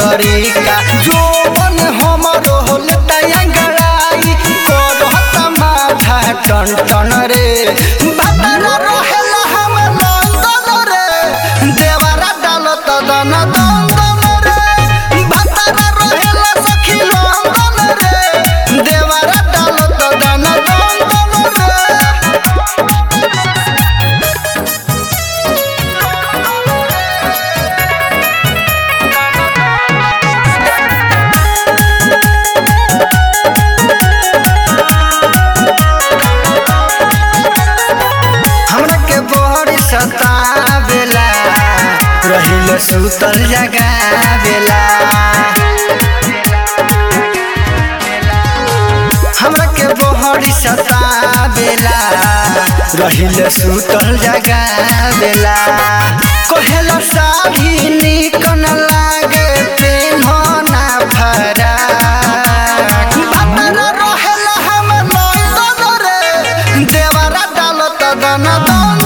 तरीका जोवन हमरो होलता अंगड़ाई करत माथा टन टन रे बाबरा रहेला हम लंदन रे देवरा डालत दन दन रे बाबरा रहेला सखी लंदन रे देवरा डालत दन दन रे। सतावेला रहिल सुतल जगावेला हमरा के बहरी सतावेला रहिल सुतल जगावेला कहेला साड़ी निक न लागे पेन्हना फराक बाबरा रहेला हम लंदन रे देवरा डालत दन दन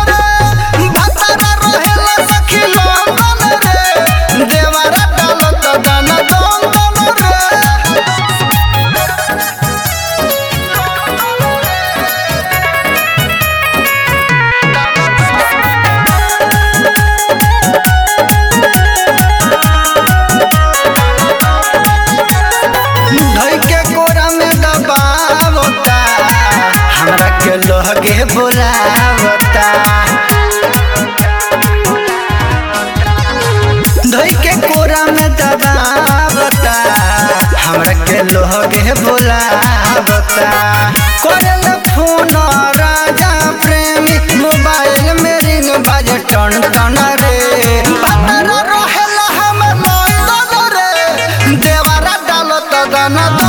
हमरा के लोगे बुलावता धोई के कोरा में दबावता हमरा के लोगे बुलावता करल फोन राजा प्रेमी मोबाइल में रिंग बाजे टन टन रे बाबरा रहेला हम लंदन रे देवरा डालत दन